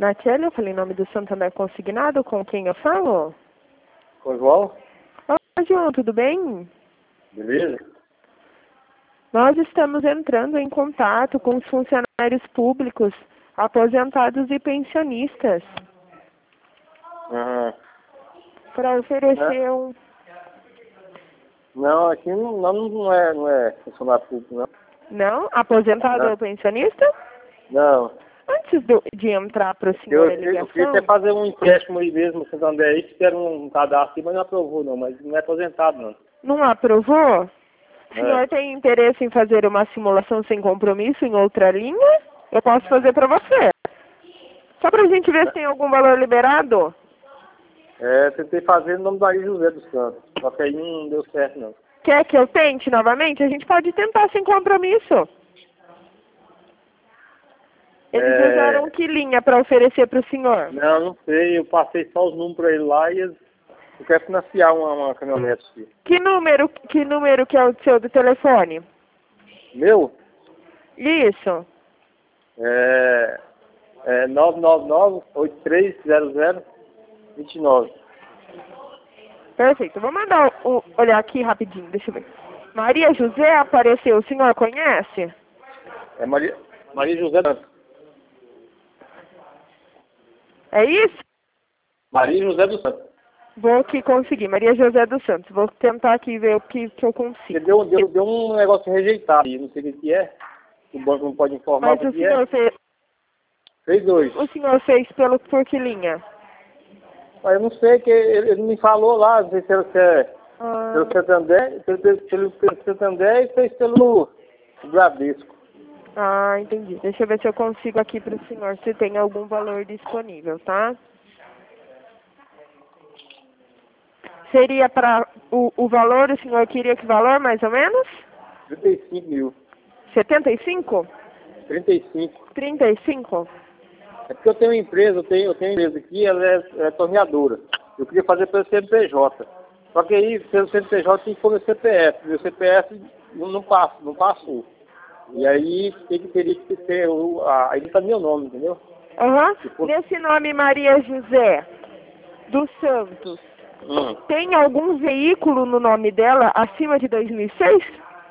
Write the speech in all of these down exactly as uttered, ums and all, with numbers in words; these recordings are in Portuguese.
Natiele, eu falei em nome do Santander Consignado, com quem eu falo? Com o João? Olá, João, tudo bem? Beleza? Nós estamos entrando em contato com os funcionários públicos, aposentados e pensionistas, Uhum. para oferecer um... Não, aqui não, não, não, é, não é funcionário público, não. Não? Aposentado Não. ou pensionista? Não. Antes do- de entrar para o Eu, senhor a eu, eu queria ligação... até fazer um empréstimo aí mesmo no Santander aí, que era um cadastro aqui, mas não aprovou não, mas não é aposentado não. Não aprovou? O É. senhor tem interesse em fazer uma simulação sem compromisso em outra linha? Eu posso fazer para você. Só para a gente ver se tem algum valor liberado. É, tentei fazer no nome do Maria José dos Santos, só que aí não deu certo não. Quer que eu tente novamente? A gente pode tentar sem compromisso. Eles É... usaram que linha para oferecer para o senhor? Não, não sei, eu passei só os números para ele lá e eles... eu quero financiar uma, uma caminhonete aqui. Que número, que número que é o seu do telefone? Meu? Isso. É... É nove nove nove, oito três zero zero, dois nove. Perfeito. Vou mandar o, o- olhar aqui rapidinho, deixa eu ver. Maria José apareceu, o senhor conhece? É Maria, Maria José dos Santos. É isso? Maria José dos Santos. Vou aqui conseguir. Maria José dos Santos. Vou tentar aqui ver o que, que eu Você consigo. deu, deu, deu um negócio rejeitado aí, não sei o que que é. O banco não pode informar Mas o o que é. senhor, fez, Fez dois. o senhor fez pelo, por que linha? Mas eu não sei, que ele, ele me falou lá, não sei se é Ah, pelo Santander, pelo, pelo, pelo, pelo Santander e fez pelo Bradesco. ah, entendi. Deixa eu ver se eu consigo aqui para o senhor, se tem algum valor disponível, tá? Seria para o, o valor, o senhor queria que valor, mais ou menos? trinta e cinco mil. setenta e cinco? trinta e cinco. trinta e cinco? É porque eu tenho uma empresa, eu tenho, eu tenho uma empresa aqui, ela é, é torneadora. Eu queria fazer pelo C N P J. Só que aí, pelo C N P J, tem que pôr meu C P F. Meu C P F não, não passa, não passou. E aí, tem que, teria que ter, o, a, aí tá meu nome, entendeu? Aham. Tipo- Nesse nome Maria José dos Santos, Hum. tem algum veículo no nome dela acima de dois mil e seis?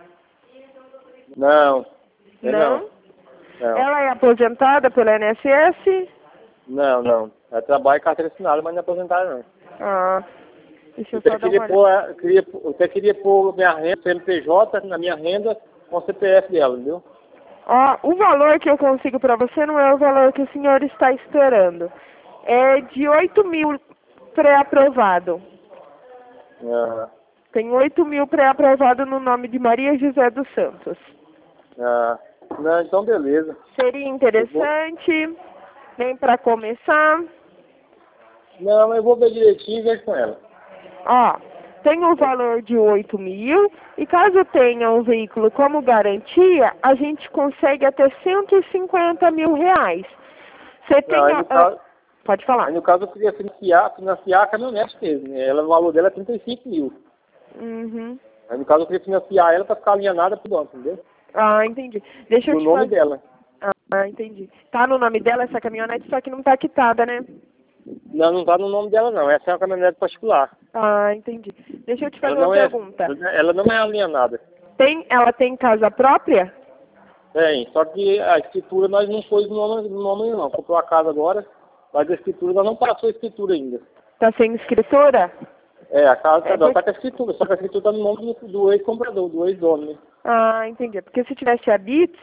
Não. É Não. não. Não, Ela é aposentada pela I N S S? não. não. Ela trabalha em carteira assinada, mas não é aposentada, não. Ah, deixa Eu eu até só dar queria uma pôr, olhada. eu queria, eu até queria pôr minha renda, C N P J, na minha renda, com o C P F dela, entendeu? Ó, o valor que eu consigo para você não é o valor que o senhor está esperando. É de oito mil pré-aprovado. Ah, Tem oito mil pré-aprovado no nome de Maria José dos Santos. ah, não, então beleza. Seria interessante, nem para começar. Não, mas eu vou ver direitinho e vejo com ela. Ó, tem um valor de oito mil e caso tenha um veículo como garantia, a gente consegue até cento e cinquenta mil reais. Você tem... Não, aí a- no caso, Pode falar. aí no caso eu queria financiar, financiar a caminhonete mesmo, né? Ela, o valor dela é trinta e cinco mil. Uhum. Aí no caso eu queria financiar ela para ficar alinhada pro banco, entendeu? Ah, entendi. Deixa eu No te nome fazer... dela. Ah, entendi. Tá no nome dela essa caminhonete, só que não tá quitada, né? Não, não tá no nome dela não, essa é uma caminhonete particular. Ah, entendi. Deixa eu te Ela fazer uma não é, pergunta. ela não é alienada. Tem, ela tem casa própria? Tem, só que a escritura nós não pôs no nome, no nome não. Comprou a casa agora, mas a escritura nós não passou a escritura ainda. Tá sem escritura? É, a casa É, tá, por- tá com a escritura, só que a escritura tá no nome do, do ex-comprador, do ex-dono, né? Ah, entendi. Porque se tivesse a bits,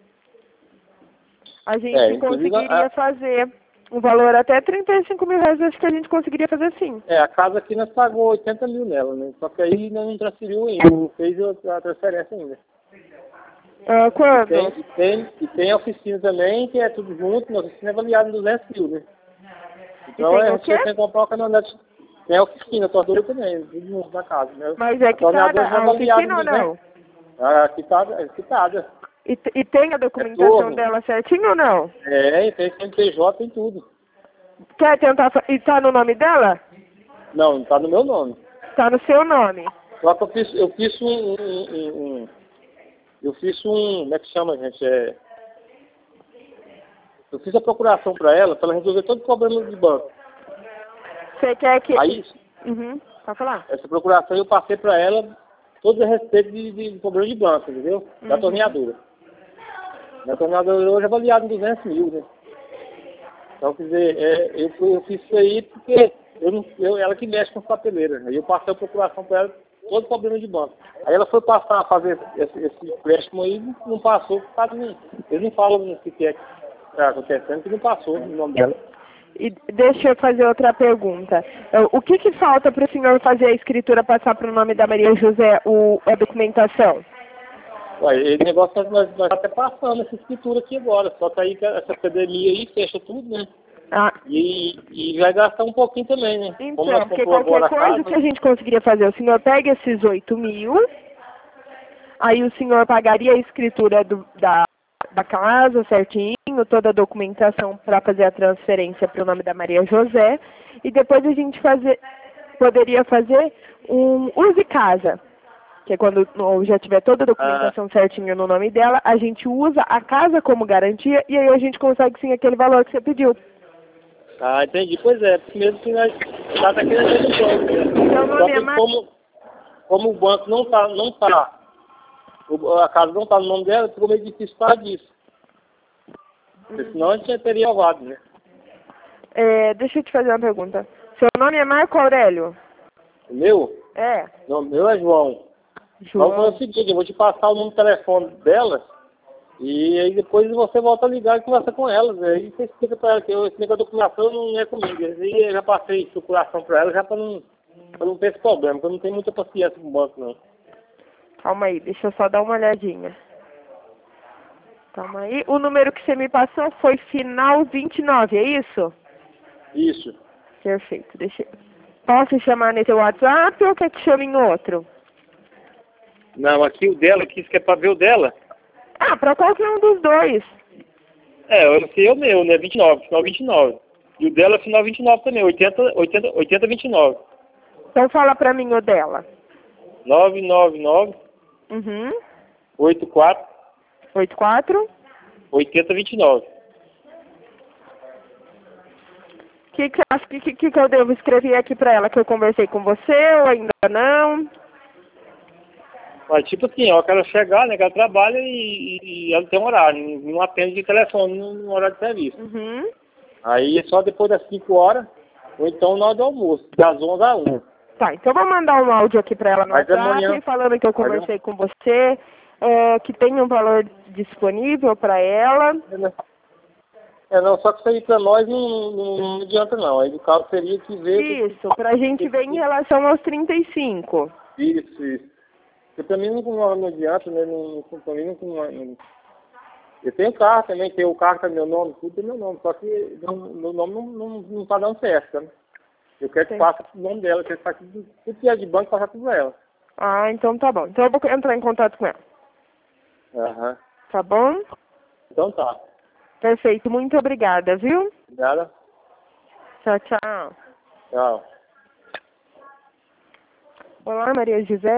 a gente É, inclusive conseguiria a, fazer um valor até trinta e cinco mil reais, acho que a gente conseguiria fazer sim. é, a casa aqui nós pagou oitenta mil nela, né? Só que aí nós não transferiu ainda, não fez a, a transferência ainda. Ah, quando? Tem, e, tem, e tem a oficina também, que é tudo junto, a oficina é avaliada em duzentos mil, né? Então tem é, o a gente quê? tem que comprar uma caminhonete. Tem a oficina, a torneadora também, tudo junto na casa, né? Mas é A quitada torneadora já é a avaliada oficina em ou não? duzentos. Ah, quitada, é quitada. E, t- e tem a É documentação torno. dela certinho ou não? É, tem C N P J, tem tudo. Quer tentar... fa- E tá no nome dela? Não, não tá no meu nome. Tá no seu nome. Só que eu fiz, eu fiz um, um, um, um- eu fiz um, como é que chama, gente? É, Eu fiz a procuração para ela, para ela resolver todo o problema de banco. Você quer que... Aí, Uhum, pode falar. essa procuração eu passei para ela todos a respeito de, de problema de banco, entendeu? Da Uhum. torneadora. A torneadora hoje é avaliada em duzentos mil, né? Então, quer dizer, é, eu, eu fiz isso aí porque eu não, eu, ela que mexe com as papeleiras. Aí eu passei a procuração para ela, todo problema de banco. Aí ela foi passar a fazer esse, esse empréstimo aí, não passou, por causa de, eles não falam o que é que está acontecendo, que não passou o nome dela. E deixa eu fazer outra pergunta. O que que falta para o senhor fazer a escritura passar para o nome da Maria José, o, a documentação? Ué, esse negócio nós, nós tá até passando essa escritura aqui agora, só que aí essa pandemia aí fecha tudo, né? Ah. E, e vai gastar um pouquinho também, né? Então, porque qualquer coisa que a gente conseguiria fazer, o senhor pega esses oito mil, aí o senhor pagaria a escritura do, da, da casa certinho, toda a documentação para fazer a transferência para o nome da Maria José, e depois a gente fazer, poderia fazer um use casa. Que é quando já tiver toda a documentação ah. certinha no nome dela, a gente usa a casa como garantia e aí a gente consegue sim aquele valor que você pediu. Ah, entendi. Pois é, mesmo que nós já tá querendo ver no banco, né? Então, Só que Mar... como, como o banco não tá, não tá, a casa não tá no nome dela, ficou meio difícil falar disso. Porque Hum. senão a gente teria salvado, né? É, deixa eu te fazer uma pergunta. Seu nome é Marco Aurélio? O meu? É. Não, o meu é João. João. Então foi o seguinte, eu vou te passar o número de telefone delas e aí depois você volta a ligar e conversa com elas. Aí você explica para elas que eu, esse negócio da documentação não é comigo. Aí eu já passei procuração para elas já para não, pra não ter esse problema, porque eu não tenho muita paciência com o banco, não. Calma aí, deixa eu só dar uma olhadinha. Calma aí. O número que você me passou foi final vinte e nove, é isso? Isso. Perfeito. Deixa eu... Posso chamar nesse WhatsApp ou quer que chame em outro? Não, aqui o dela, aqui, você quer pra ver o dela? Ah, pra qualquer um dos dois. É, eu sei o meu, né? vinte e nove, final vinte e nove. E o dela é final vinte e nove também, oitenta, oitenta, oitenta, vinte e nove. Então fala pra mim o dela. nove nove nove. Uhum. oitenta e quatro. oitenta e quatro. oitenta, vinte e nove. O que, que, que, que, que eu devo escrever aqui pra ela? Que eu conversei com você ou ainda não? Mas tipo assim, ó, que ela chegar, né, que ela trabalha e, e ela tem um horário, não atende de telefone no, no horário de serviço. Uhum. Aí é só depois das cinco horas, ou então na hora do almoço, das onze às uma. Tá, então vou mandar um áudio aqui pra ela no Mas WhatsApp, amanhã, falando que eu conversei com você, é, que tem um valor disponível pra ela. É, não, só que isso aí pra nós não, não, não adianta não, aí o caso seria que ver... Isso, que, pra gente ver em relação aos trinta e cinco. Isso, isso. Porque pra mim não, não, não adianta, né? Não, pra mim não, não... Eu tenho carro também, tem o carro que é meu nome, tudo é meu nome. Só que meu nome não, não, não tá dando certo, né? Eu quero que passe o nome dela, quero que faça tudo, tudo que é de banco, passar tudo ela. Ah, então tá bom. Então eu vou entrar em contato com ela. Aham. Tá bom? Então tá. Perfeito, muito obrigada, viu? Obrigada. Tchau, tchau. Tchau. Olá, Maria José.